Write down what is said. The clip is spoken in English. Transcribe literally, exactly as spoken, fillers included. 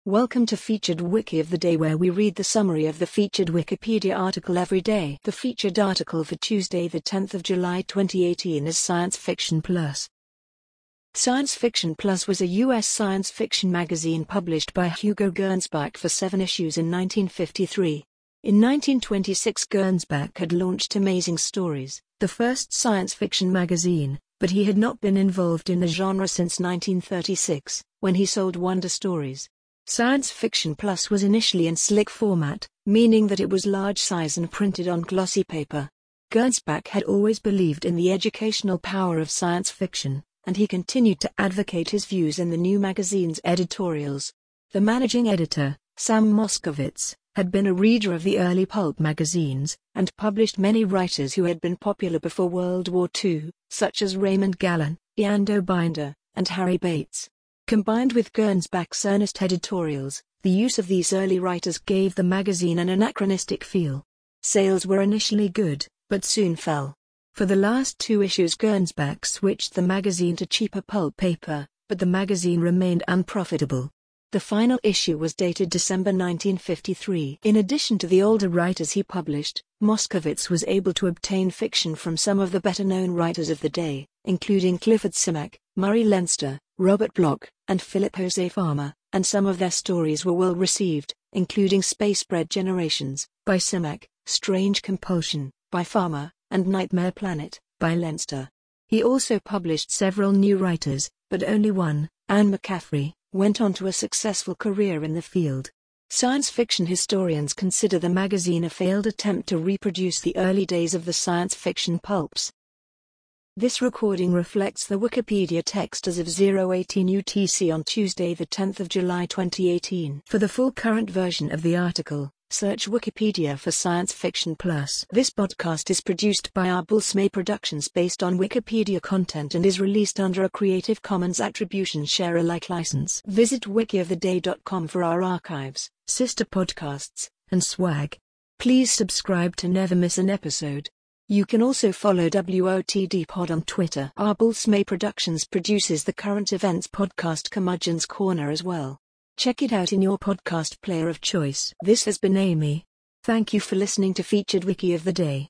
Welcome to Featured Wiki of the Day, where we read the summary of the featured Wikipedia article every day. The featured article for Tuesday the tenth of July twenty eighteen is Science Fiction Plus. Science Fiction Plus was a U S science fiction magazine published by Hugo Gernsback for seven issues in nineteen fifty-three. In nineteen twenty-six, Gernsback had launched Amazing Stories, the first science fiction magazine, but he had not been involved in the genre since nineteen thirty-six, when he sold Wonder Stories. Science Fiction Plus was initially in slick format, meaning that it was large size and printed on glossy paper. Gernsback had always believed in the educational power of science fiction, and he continued to advocate his views in the new magazine's editorials. The managing editor, Sam Moskowitz, had been a reader of the early pulp magazines, and published many writers who had been popular before World War Two, such as Raymond Gallon, Iando Binder, and Harry Bates. Combined with Gernsback's earnest editorials, the use of these early writers gave the magazine an anachronistic feel. Sales were initially good, but soon fell. For the last two issues, Gernsback switched the magazine to cheaper pulp paper, but the magazine remained unprofitable. The final issue was dated December nineteen fifty-three. In addition to the older writers he published, Moskowitz was able to obtain fiction from some of the better-known writers of the day, including Clifford Simak, Murray Leinster, Robert Bloch, and Philip Jose Farmer, and some of their stories were well received, including Spacebread Generations, by Simak, Strange Compulsion, by Farmer, and Nightmare Planet, by Leinster. He also published several new writers, but only one, Anne McCaffrey, went on to a successful career in the field. Science fiction historians consider the magazine a failed attempt to reproduce the early days of the science fiction pulps. This recording reflects the Wikipedia text as of zero eighteen U T C on Tuesday the tenth of July twenty eighteen. For the full current version of the article, search Wikipedia for Science Fiction Plus. This podcast is produced by Arbulsmay Productions based on Wikipedia content and is released under a Creative Commons Attribution Share Alike license. Visit wiki of the day dot com for our archives, sister podcasts, and swag. Please subscribe to never miss an episode. You can also follow W O T D Pod on Twitter. Arbulsmay Productions produces the current events podcast Curmudgeon's Corner as well. Check it out in your podcast player of choice. This has been Amy. Thank you for listening to Featured Wiki of the Day.